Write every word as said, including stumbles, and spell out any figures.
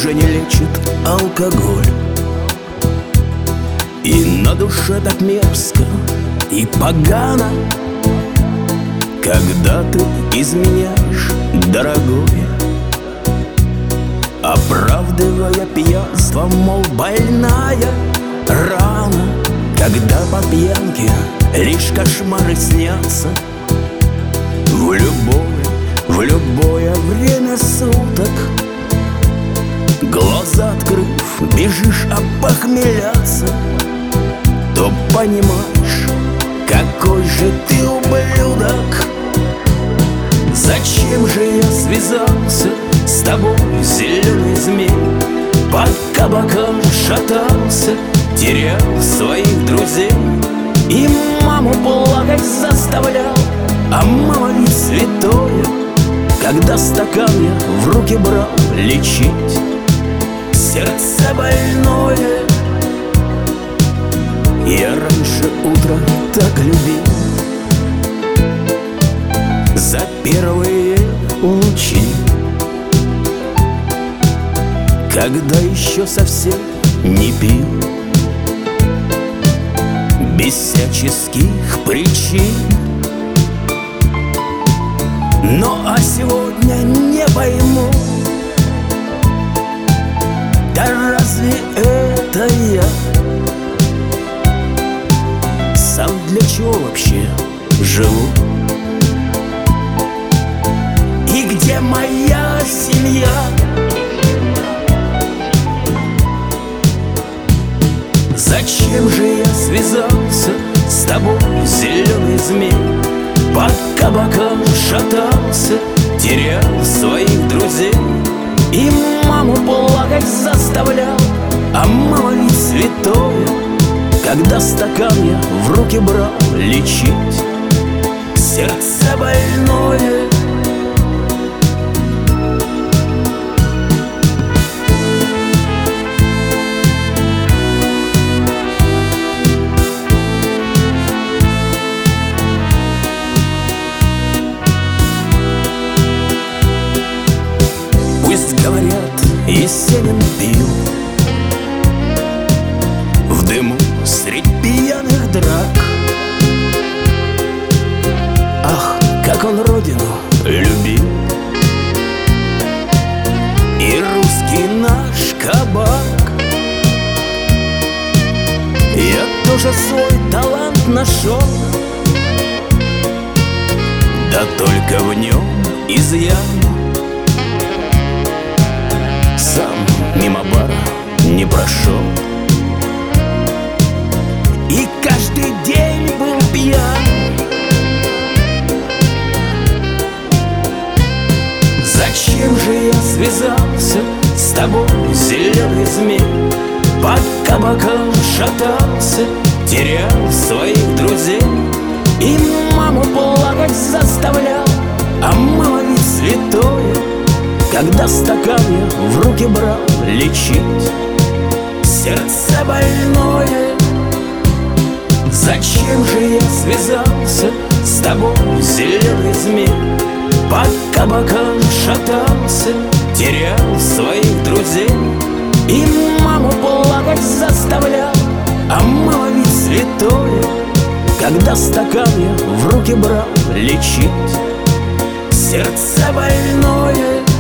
уже не лечит алкоголь. И на душе так мерзко и погано, когда ты изменяешь, дорогое, оправдывая пьянство, мол, больная рана. Когда по пьянке лишь кошмары снятся, В любое, в любое время суток, глаза открыв, бежишь опохмеляться, то понимаешь, какой же ты ублюдок. Зачем же я связался с тобой, зеленый змей? По кабакам шатался, терял своих друзей. И маму плакать заставлял, а мама ведь святое, когда стакан я в руки брал лечить сердце больное. Я раньше утра так любил за первые лучи, когда еще совсем не пил, без всяческих причин. Но а сегодня не пойму, да разве это я? Сам для чего вообще живу? И где моя семья? Зачем же я связался с тобой, зеленый змей? По кабакам шатался, терял своих друзей. И маму плакать заставлял, а мама ведь святое, когда стакан я в руки брал лечить сердце больное. Говорят, Есенин пил в дыму средь пьяных драк. Ах, как он родину любил, и русский наш кабак. Я тоже свой талант нашел, да только в нем изъян. Сам мимо бара не прошел и каждый день был пьян. Зачем же я связался с тобой, зеленый змей? По кабакам шатался, терял своих друзей. И маму плакать заставлял, а мама ведь святое, когда стакан я в руки брал лечить сердце больное. Зачем же я связался с тобой, зеленый змей? По кабакам шатался, терял своих друзей. И маму плакать заставлял, а мама ведь святое, когда стакан я в руки брал лечить сердце больное.